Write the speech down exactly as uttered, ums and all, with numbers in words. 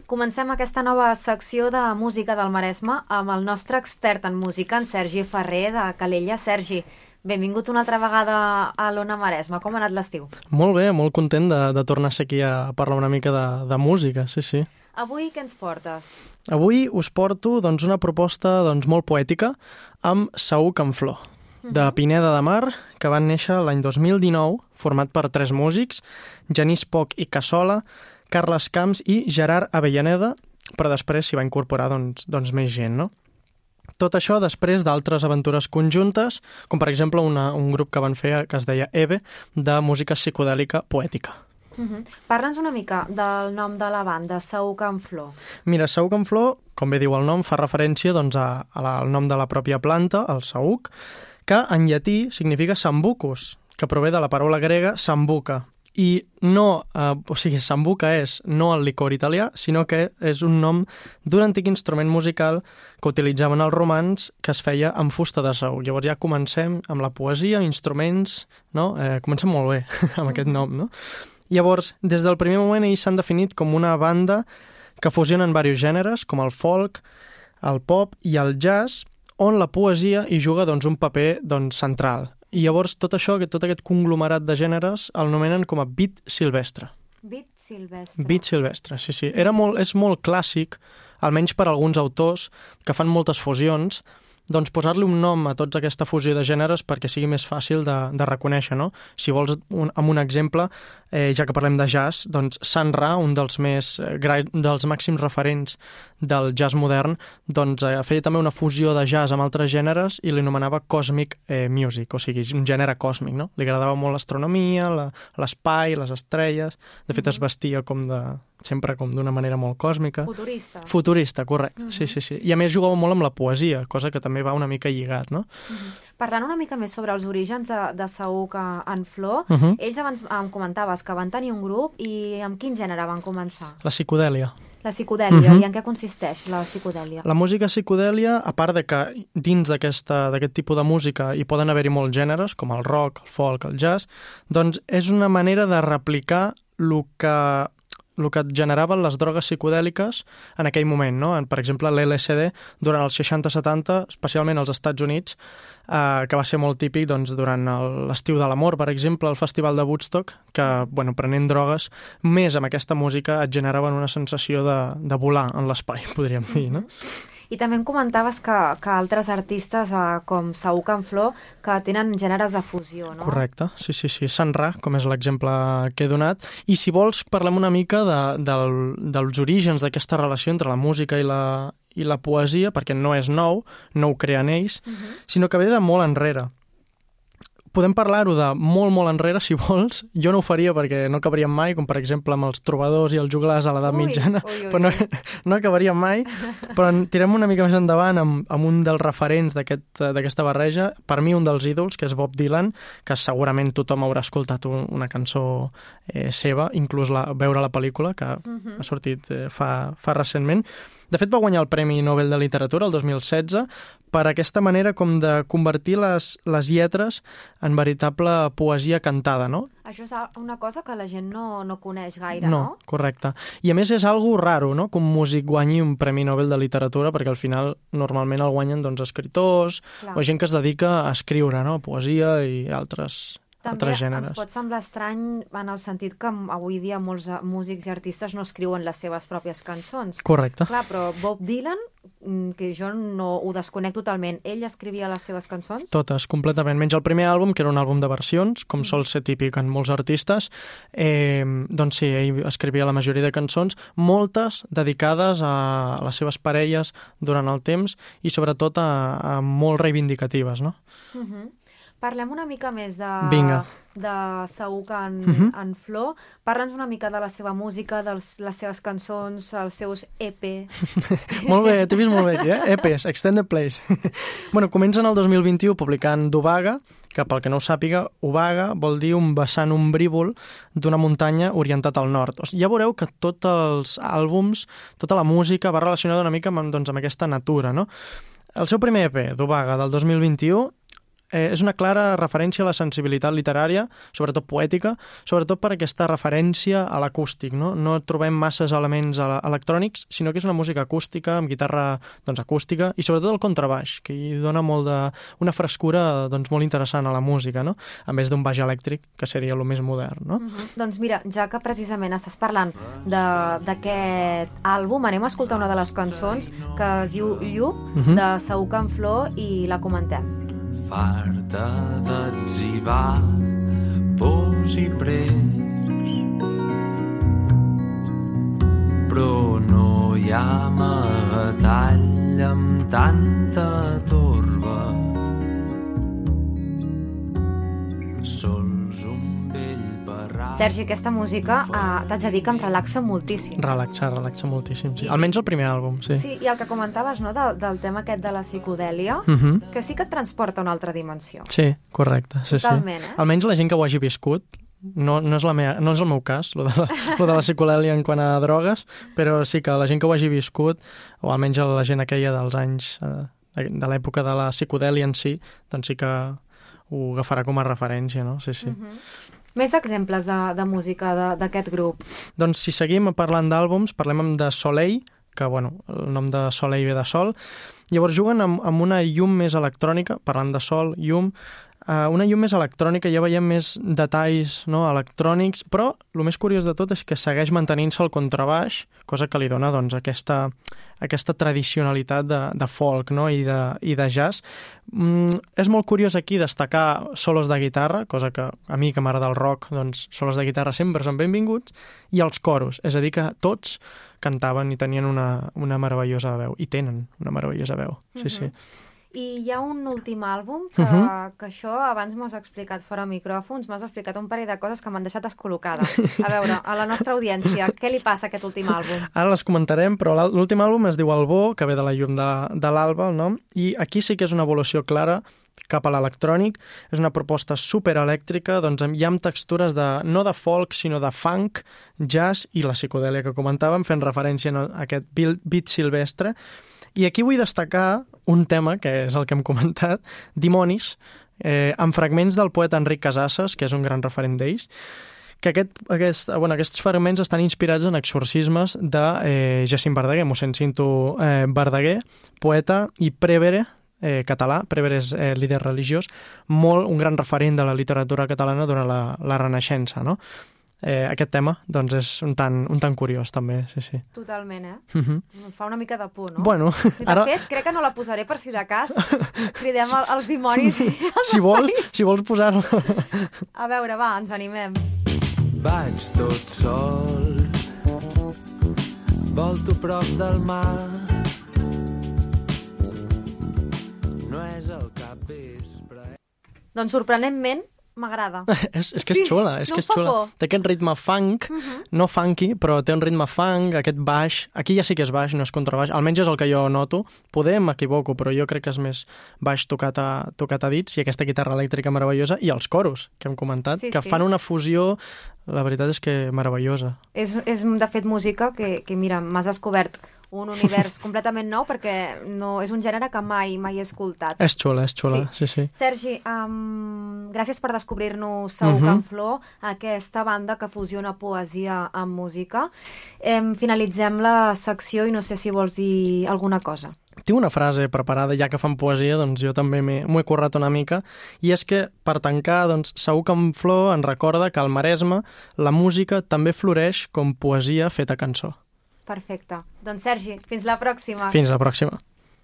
Comencem aquesta nova secció de música del Maresme amb el nostre expert en música, en Sergi Ferrer, de Calella. Sergi, benvingut una altra vegada a l'Ona Maresme. Com ha anat l'estiu? Molt bé, molt content de, de tornar a ser aquí a parlar una mica de, de música, sí, sí. Avui què ens portes? Avui us porto doncs, una proposta doncs, molt poètica amb Saüc en Flor, de Pineda de Mar, que van néixer l'any dos mil dinou, format per tres músics, Genís Poch i Cassola, Carles Camps i Gerard Avellaneda, però després s'hi va incorporar doncs, doncs, més gent, no? Tot això després d'altres aventures conjuntes, com per exemple una, un grup que van fer que es deia Eve, de música psicodèlica poètica. Uh-huh. Parla'ns una mica del nom de la banda, Saüc en Flor. Mira, Saüc en Flor, com bé diu el nom, fa referència doncs, a, a la, al nom de la pròpia planta, el saüc, que en llatí significa sambucus, que prové de la paraula grega sambuca. I no, eh, o sigui, sambuca és no el licor italià, sinó que és un nom d'un antic instrument musical que utilitzaven els romans, que es feia amb fusta de saüc. Llavors ja comencem amb la poesia, instruments, no? Eh, comencem molt bé amb aquest nom, no? Llavors, des del primer moment ells s'han definit com una banda que fusionen diversos gèneres, com el folk, el pop i el jazz, on la poesia hi juga doncs, un paper doncs, central. I llavors tot això, tot aquest conglomerat de gèneres, el nomenen com a beat silvestre. Beat silvestre. Beat silvestre, sí, sí. Era molt, és molt clàssic, almenys per a alguns autors que fan moltes fusions, doncs posar-li un nom a tota aquesta fusió de gèneres perquè sigui més fàcil de, de reconèixer, no? Si vols, un, amb un exemple, eh, ja que parlem de jazz, doncs Sun Ra, un dels, més, eh, dels màxims referents del jazz modern, doncs eh, feia també una fusió de jazz amb altres gèneres i l'anomenava Cosmic eh, Music, o sigui, un gènere còsmic, no? Li agradava molt l'astronomia, la, l'espai, les estrelles, de fet es vestia com de... sempre com d'una manera molt còsmica. Futurista. Futurista, correcte, uh-huh. sí, sí, sí. I a més jugava molt amb la poesia, cosa que també va una mica lligat, no? Uh-huh. Parlant una mica més sobre els orígens de, de Saüc en Flor, uh-huh. ells abans em comentaves que van tenir un grup i amb quin gènere van començar? La psicodèlia. La psicodèlia, uh-huh. i en què consisteix la psicodèlia? La música psicodèlia, a part de que dins d'aquest tipus de música hi poden haver-hi molts gèneres, com el rock, el folk, el jazz, doncs és una manera de replicar el que... el que generaven les drogues psicodèliques en aquell moment, no? Per exemple, l'L S D durant els seixanta setanta, especialment als Estats Units, eh, que va ser molt típic doncs, durant l'estiu de l'amor, per exemple, el festival de Woodstock, que, bueno, prenent drogues, més amb aquesta música et generaven una sensació de, de volar en l'espai, podríem dir, no? I també em comentaves que, que altres artistes, eh, com Saüc en Flor, que tenen gèneres de fusió, no? Correcte, sí, sí, sí. Sun Ra, com és l'exemple que he donat. I si vols, parlem una mica de, del, dels orígens d'aquesta relació entre la música i la, i la poesia, perquè no és nou, no ho creen ells, uh-huh. sinó que ve de molt enrere. Podem parlar-ho de molt, molt enrere, si vols. Jo no ho faria perquè no acabaríem mai, com per exemple amb els trobadors i els joglars a l'edat mitjana, ui, ui, però no, no acabaríem mai. Però tirem una mica més endavant amb, amb un dels referents d'aquesta aquest, barreja, per mi un dels ídols, que és Bob Dylan, que segurament tothom haurà escoltat un, una cançó eh, seva, inclús la, veure la pel·lícula, que uh-huh. ha sortit eh, fa, fa recentment. De fet, va guanyar el Premi Nobel de Literatura el dos mil setze per aquesta manera com de convertir les, les lletres en veritable poesia cantada, no? Això és una cosa que la gent no, no coneix gaire, no? No, correcte. I a més és algo raro, no?, que un músic guanyi un Premi Nobel de Literatura, perquè al final normalment el guanyen doncs, escriptors Clar. O gent que es dedica a escriure, no?, poesia i altres... També ens pot semblar estrany en el sentit que avui dia molts músics i artistes no escriuen les seves pròpies cançons. Correcte. Clar, però Bob Dylan, que jo no ho desconec totalment, ell escrivia les seves cançons? Totes, completament. Menys el primer àlbum, que era un àlbum de versions, com mm. sol ser típic en molts artistes, eh, doncs sí, ell escrivia la majoria de cançons, moltes dedicades a les seves parelles durant el temps i sobretot a, a molt reivindicatives, no? Mhm. Parlem una mica més de, Vinga. de Saüc en, uh-huh. en Flor. Parla'ns una mica de la seva música, de les seves cançons, els seus E P. Molt bé, t'he vist molt bé aquí, eh? E Ps, Extended Plays. Bueno, comencen el dos mil vint-i-u publicant Ubaga, que pel que no ho sàpiga, Ubaga vol dir un vessant ombrívol d'una muntanya orientat al nord. O sigui, ja veureu que tots els àlbums, tota la música va relacionada una mica amb, doncs, amb aquesta natura, no? El seu primer E P, d'Ubaga, del dos mil vint-i-u, eh, és una clara referència a la sensibilitat literària, sobretot poètica, sobretot per aquesta referència a l'acústic, no? No trobem masses elements electrònics, sinó que és una música acústica, amb guitarra doncs, acústica, i sobretot el contrabaix, que hi dona molt de, una frescura doncs, molt interessant a la música, no? A més d'un baix elèctric, que seria el més modern, no? Uh-huh. Doncs mira, ja que precisament estàs parlant d'aquest àlbum, anem a escoltar una de les cançons que es diu Lluc, uh-huh. de Saüc en Flor, i la comentem. Farta d'etzibar pors i precs, però no hi ha amagatall amb tanta torba. Sols un vell barranc... Sergi, aquesta música, eh, t'haig de dir que em relaxa moltíssim. Relaxa, relaxa moltíssim, sí. I... Almenys el primer àlbum, sí. Sí, i el que comentaves, no?, del, del tema aquest de la psicodèlia, uh-huh. que sí que et transporta a una altra dimensió. Sí, correcte. Sí, Totalment, sí. eh? Almenys la gent que ho hagi viscut, no, no, és la meva, no és el meu cas, lo de la, lo de la psicodèlia en quant a drogues, però sí que la gent que ho hagi viscut, o almenys la gent aquella dels anys, eh, de l'època de la psicodèlia en si, doncs sí que ho agafarà com a referència, no? Sí, sí. Uh-huh. Més exemples de, de música d'aquest grup? Doncs si seguim parlant d'àlbums, parlem de Soleil, que bueno, el nom de Soleil ve de sol. Llavors juguen amb, amb una llum més electrònica, parlant de sol, llum, Uh, una llum més electrònica, ja veiem més detalls, no?, electrònics, però el més curiós de tot és que segueix mantenint-se el contrabaix, cosa que li dona doncs, aquesta, aquesta tradicionalitat de, de folk, no?, i de, i de jazz. Mm, és molt curiós aquí destacar solos de guitarra, cosa que a mi que m'agrada el rock, doncs solos de guitarra sempre són benvinguts, i els coros, és a dir que tots cantaven i tenien una, una meravellosa veu, i tenen una meravellosa veu, sí, uh-huh. sí. I hi ha un últim àlbum que, uh-huh. que això abans m'ho has explicat fora micròfons, m'has explicat un parell de coses que m'han deixat descol·locada. A veure, a la nostra audiència, què li passa a aquest últim àlbum? Ara les comentarem, però l'últim àlbum es diu Albó, que ve de la llum de, de l'alba, el nom, i aquí sí que és una evolució clara cap a l'electrònic. És una proposta superelèctrica, doncs ja amb textures de, no de folk, sinó de funk, jazz i la psicodèlia que comentàvem, fent referència a aquest beat silvestre. I aquí vull destacar un tema, que és el que hem comentat, Dimonis, eh, amb fragments del poeta Enric Casasses, que és un gran referent d'ells, que aquest, aquest, bueno, aquests fragments estan inspirats en exorcismes de eh, Jacint Verdaguer, mossèn Cinto eh, Verdaguer, poeta i prevere eh, català, prevere és eh, líder religiós, molt un gran referent de la literatura catalana durant la, la Renaixença, no? Eh, aquest tema, doncs, és un tant, un tant curiós, també, sí, sí. Totalment, eh? Uh-huh. Em fa una mica de por, no? Bueno, de ara... fet, crec que no la posaré per si de cas. Cridem el, els dimonis i els si vols, si vols posar-la. A veure, va, ens animem. Vaig tot sol, volto prop del mar, no és el capvespre. Doncs sorprenentment m'agrada. és, és que és xula, és no que és xula. Té aquest ritme funk, uh-huh. no funky, però té un ritme funk, aquest baix. Aquí ja sí que és baix, no és contrabaix. Almenys és el que jo noto. Poder m'equivoco, però jo crec que és més baix tocat a, tocat a dits, i aquesta guitarra elèctrica meravellosa, i els coros, que hem comentat, sí, que sí. fan una fusió, la veritat és que meravellosa. És, és de fet, música que, que mira, m'has descobert un univers completament nou, perquè no, és un gènere que mai mai he escoltat. És xula, és xula, sí, sí. sí. Sergi, um, gràcies per descobrir-nos Saüc uh-huh. en Flor, aquesta banda que fusiona poesia amb música. Em, finalitzem la secció i no sé si vols dir alguna cosa. Tinc una frase preparada, ja que fan poesia, doncs jo també m'ho he currat una mica, i és que, per tancar, doncs, Saüc en Flor ens recorda que al Maresme la música també floreix com poesia feta cançó. Perfecte. Doncs Sergi, fins la pròxima. Fins la pròxima.